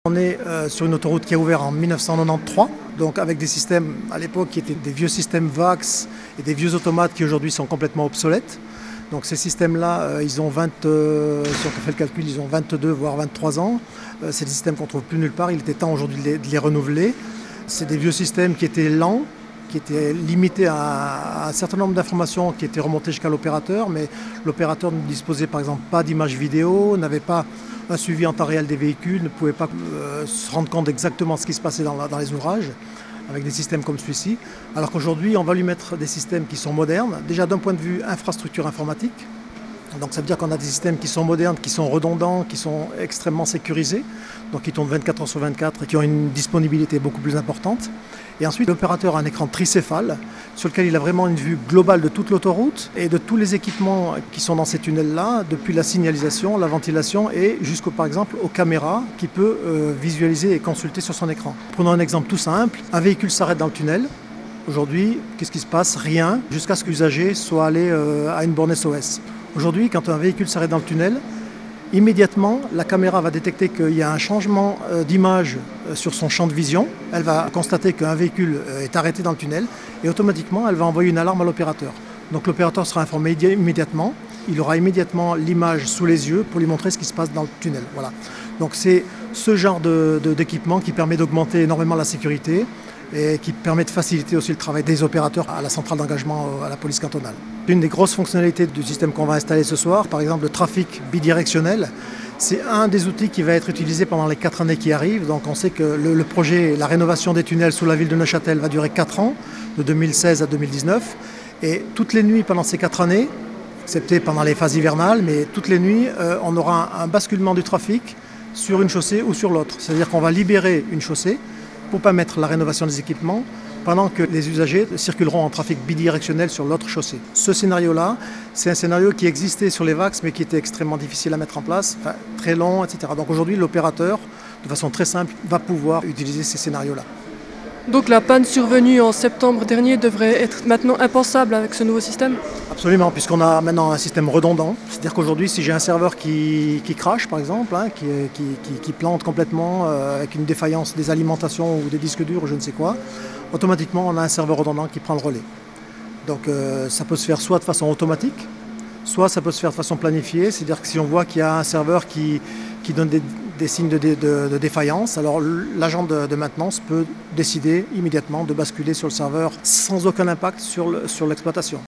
On est sur une autoroute qui a ouvert en 1993, donc avec des systèmes à l'époque qui étaient des vieux systèmes VAX et des vieux automates qui aujourd'hui sont complètement obsolètes. Donc ces systèmes-là, ils ont si on fait le calcul, ils ont 22 voire 23 ans. C'est des systèmes qu'on ne trouve plus nulle part, il était temps aujourd'hui de les renouveler. C'est des vieux systèmes qui étaient lents, qui étaient limités à un certain nombre d'informations qui étaient remontées jusqu'à l'opérateur, mais l'opérateur ne disposait par exemple pas d'images vidéo, n'avait pas un suivi en temps réel des véhicules, ne pouvait pas se rendre compte exactement de ce qui se passait dans les ouvrages, avec des systèmes comme celui-ci. Alors qu'aujourd'hui, on va lui mettre des systèmes qui sont modernes, déjà d'un point de vue infrastructure informatique. Donc ça veut dire qu'on a des systèmes qui sont modernes, qui sont redondants, qui sont extrêmement sécurisés, donc qui tournent 24 heures sur 24 et qui ont une disponibilité beaucoup plus importante. Et ensuite, l'opérateur a un écran tricéphale sur lequel il a vraiment une vue globale de toute l'autoroute et de tous les équipements qui sont dans ces tunnels-là, depuis la signalisation, la ventilation et jusqu'au, par exemple, aux caméras qu'il peut visualiser et consulter sur son écran. Prenons un exemple tout simple, un véhicule s'arrête dans le tunnel. Aujourd'hui, qu'est-ce qui se passe? Rien, jusqu'à ce que l'usager soit allé à une borne SOS. Aujourd'hui, quand un véhicule s'arrête dans le tunnel, immédiatement, la caméra va détecter qu'il y a un changement d'image sur son champ de vision. Elle va constater qu'un véhicule est arrêté dans le tunnel et automatiquement, elle va envoyer une alarme à l'opérateur. Donc l'opérateur sera informé immédiatement. Il aura immédiatement l'image sous les yeux pour lui montrer ce qui se passe dans le tunnel. Voilà. Donc c'est ce genre d'équipement qui permet d'augmenter énormément la sécurité et qui permet de faciliter aussi le travail des opérateurs à la centrale d'engagement à la police cantonale. Une des grosses fonctionnalités du système qu'on va installer ce soir, par exemple le trafic bidirectionnel, c'est un des outils qui va être utilisé pendant les 4 années qui arrivent. Donc on sait que le projet, la rénovation des tunnels sous la ville de Neuchâtel va durer 4 ans, de 2016 à 2019. Et toutes les nuits pendant ces 4 années, excepté pendant les phases hivernales, mais toutes les nuits, on aura un basculement du trafic sur une chaussée ou sur l'autre. C'est-à-dire qu'on va libérer une chaussée pour permettre la rénovation des équipements pendant que les usagers circuleront en trafic bidirectionnel sur l'autre chaussée. Ce scénario-là, c'est un scénario qui existait sur les VAX mais qui était extrêmement difficile à mettre en place, très long, etc. Donc aujourd'hui, l'opérateur, de façon très simple, va pouvoir utiliser ces scénarios-là. Donc la panne survenue en septembre dernier devrait être maintenant impensable avec ce nouveau système? Absolument, puisqu'on a maintenant un système redondant. C'est-à-dire qu'aujourd'hui, si j'ai un serveur qui crache, par exemple, qui plante complètement avec une défaillance des alimentations ou des disques durs ou je ne sais quoi, automatiquement, on a un serveur redondant qui prend le relais. Donc ça peut se faire soit de façon automatique, soit ça peut se faire de façon planifiée. C'est-à-dire que si on voit qu'il y a un serveur qui donne des signes de défaillance, alors l'agent de maintenance peut décider immédiatement de basculer sur le serveur sans aucun impact sur l'exploitation.